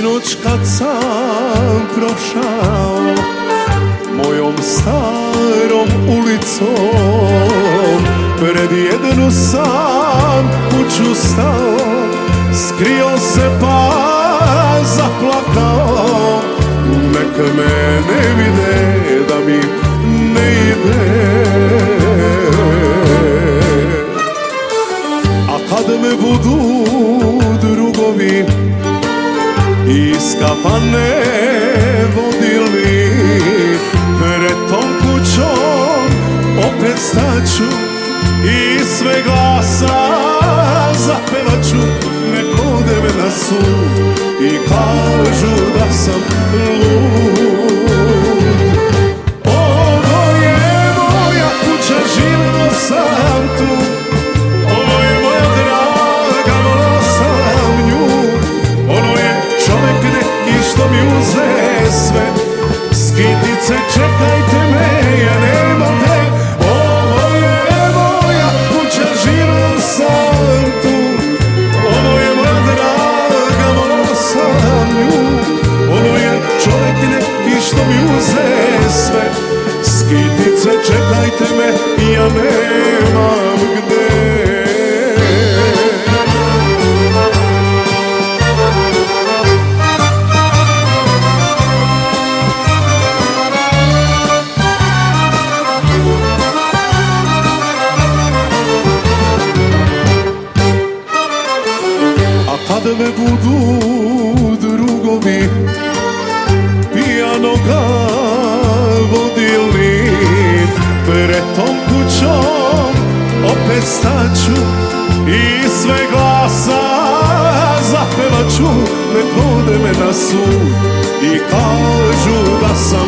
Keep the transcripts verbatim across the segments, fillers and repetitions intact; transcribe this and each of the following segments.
noć kad sam prošao mojom starom ulicom, pred jednu sam kuću stao, skrio se pa zaplakao. Nek me ne vide da mi ne ide, a kad me budu drugovi iz kafane vodili, pred tom kućom opet staću i sve glasa zapevaću. Nek ode me na sud i kažu da sam lud. Ovo je moja kuća, živio sam tu, ovo je moja draga, volao sam nju. Ono je čovek neki što mi uze sve, skitice čekajte me, ja nemam te. Ovo je moja kuća, živio sam tu, ono je moja draga, volao sam nju. Ono je čovek neki što mi uze sve, skitice čekajte me, ja nemam gde. Kad me budu drugovi pijanoga vodili, pred tom kućom opet staću i sve glasa zapevaću. Nek vode me na sud i kažu da sam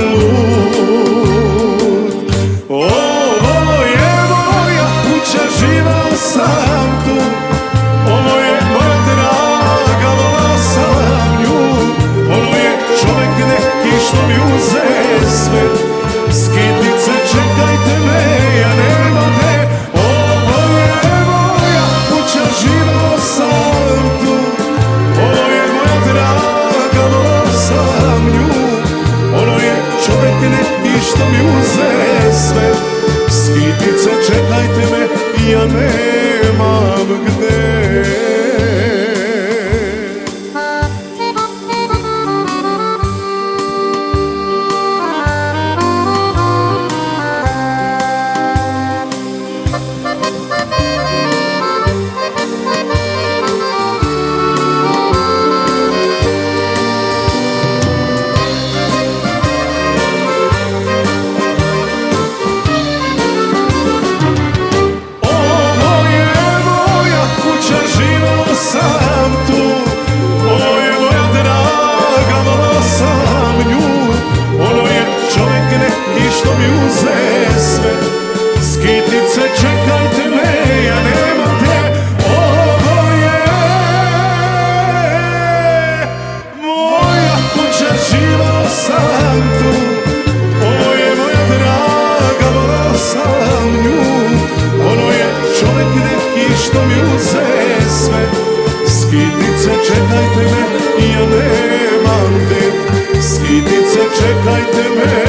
lud. Ovo je moja kuća, živao sam tu, ovo je moja draga, volao sam nju. Ono je čovek neki što mi uze sve, skitice čekajte me, ja nemam te. Ovo je moja kuća, živao sam tu, ovo je moja draga, volao sam nju. Ono je čovek neki što mi uze sve, skitice čekajte me, ja nemam gde. Što mi uze sve, skitice čekajte me, ja nemam te. Ovo je moja kuća, živao sam tu, ovo je moja draga, volao sam nju. Ono je čovek neki što mi uze sve, skitice čekajte me, ja nemam te. Skitice čekajte me,